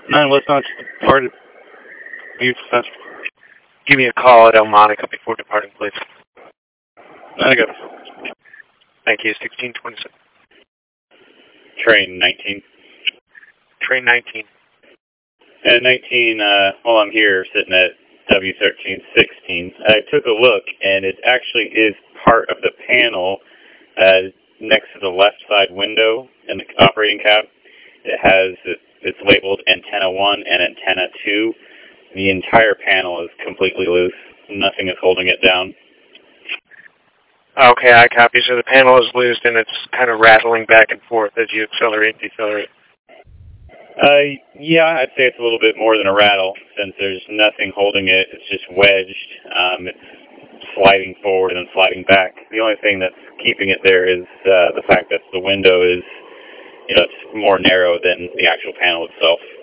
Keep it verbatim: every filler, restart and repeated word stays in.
nine West Notch departed. Beautiful Central. Give me a call at El Monica before departing, please. I got it. Thank you. sixteen twenty-seven. Train nineteen. Train nineteen. And nineteen, uh, while I'm here sitting at W thirteen sixteen, I took a look, and it actually is part of the panel uh, next to the left side window in the operating cab. It has, it's labeled antenna one and antenna two. The entire panel is completely loose. Nothing is holding it down. Okay, I copy. So the panel is loose and it's kind of rattling back and forth as you accelerate and decelerate. Uh, yeah, I'd say it's a little bit more than a rattle, since there's nothing holding it. It's just wedged. Um, it's sliding forward and sliding back. The only thing that's keeping it there is uh, the fact that the window is, you know, it's more narrow than the actual panel itself.